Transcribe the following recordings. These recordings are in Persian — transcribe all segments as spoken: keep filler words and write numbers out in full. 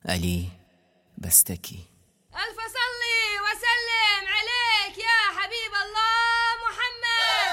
علي بستكي. ألف صلي وسلم عليك يا حبيب الله محمد.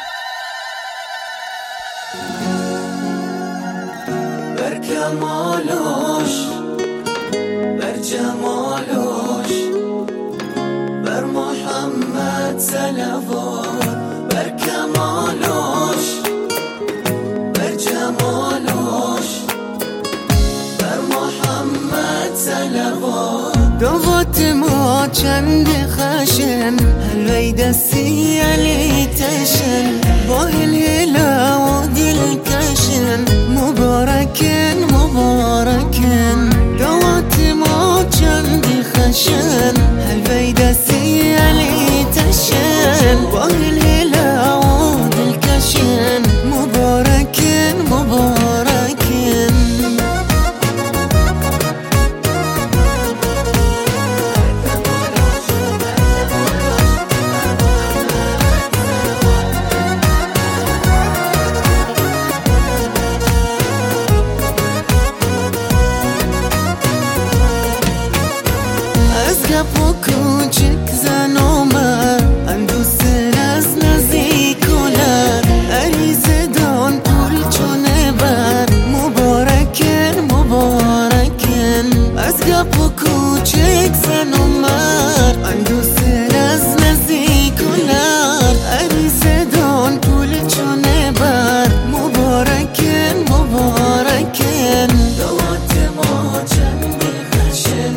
بر کمالش، بر جمالش، بر محمد صلوات. بر کمالش، بر جمالش، بر محمد صلوات. دوات ما چند خشن، حلوی دستی علی تشن، با هلهلا و دل کشن، مبارکن مبارکن. دوات ما چند خشن، حلوی دستی علی تشن، با هلهلا و دل کشن، مبارکن مبارکن. گپ و کوچک زن آمد، اندوست از نزدیک آمد، عریضه دان پول چونه بر، مبارکن مبارکن. از گپ و کوچک زن آمد، اندوست از نزدیک آمد، عریضه دان پول چونه بر، مبارکن مبارکن. دوات ما چند خشن،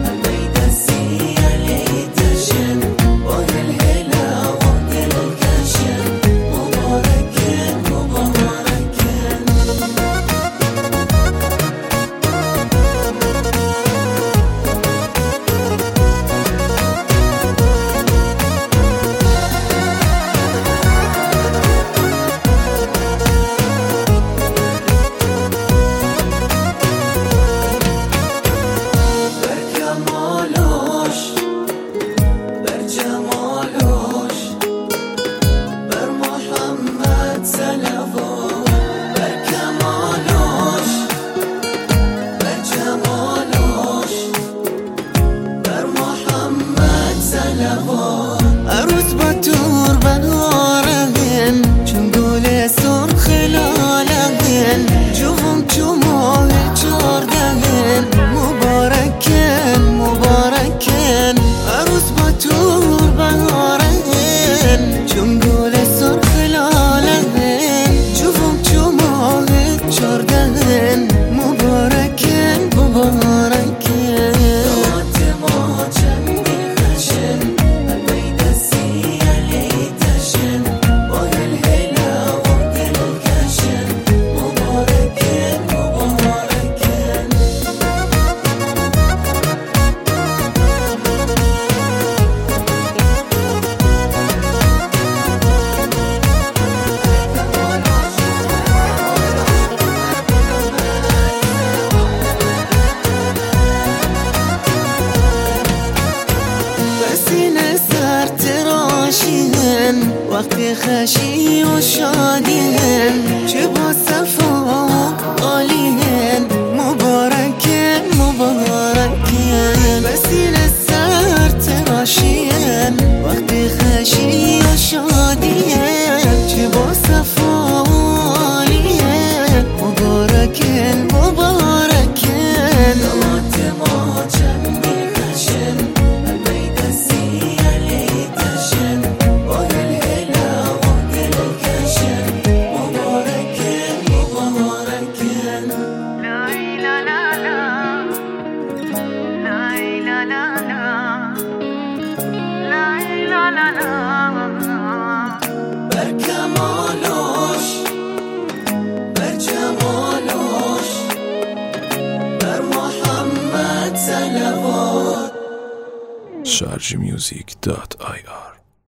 عروس با تور بهارهن، چون گل سرخ لالهن، جوون چو ماه چاردهن، مبارکن مبارکن. عروس با تور بهارهن، چون گل سرخ لالهن، جوون چو ماه چاردهن، مبارکن مبارکن. وقت خشی و شادیهن، چه با صفا و عالیهن، مبارکن مبارکن. بسین سر تراشیهن، وقت خشی و شادیهن، چه با صفا و عالیهن، مبارکن مبارکن. دوات ما چند خشن، حلوی دستی علی تشن، با هلهلا و دل کشن، مبارکن مبارکن. لا لا لا لا، لا لا لا لا، لا لا لا. بر کمالش، بر جمالش، بر محمد صلوات. شارژ میوزیک دات آی آر